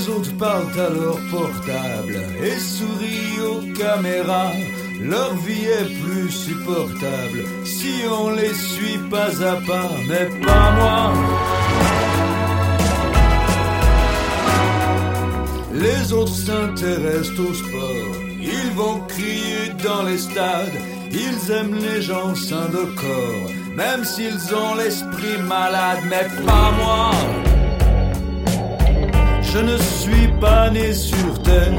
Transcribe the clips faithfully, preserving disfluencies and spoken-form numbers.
Les autres parlent à leur portable et sourient aux caméras. Leur vie est plus supportable si on les suit pas à pas, mais pas moi. Les autres s'intéressent au sport, ils vont crier dans les stades, ils aiment les gens sains de corps, même s'ils ont l'esprit malade, mais pas moi. Je ne suis pas né sur terre.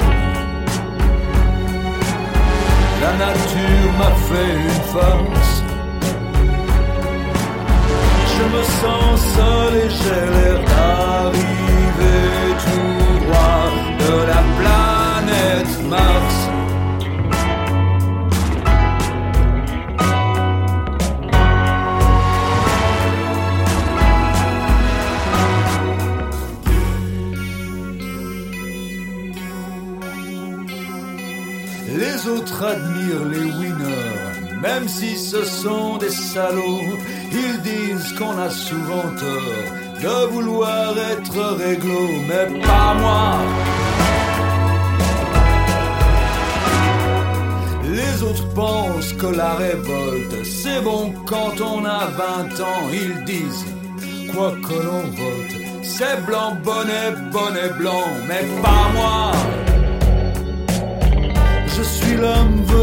La nature m'a fait une farce. Je me sens seul et j'ai l'air d'arriver tout droit de la planète Mars. Les autres admirent les winners, même si ce sont des salauds. Ils disent qu'on a souvent tort de vouloir être réglo, mais pas moi. Les autres pensent que la révolte, c'est bon quand on a vingt ans. Ils disent, quoi que l'on vote, c'est blanc, bonnet, bonnet blanc, mais pas moi. Je suis l'homme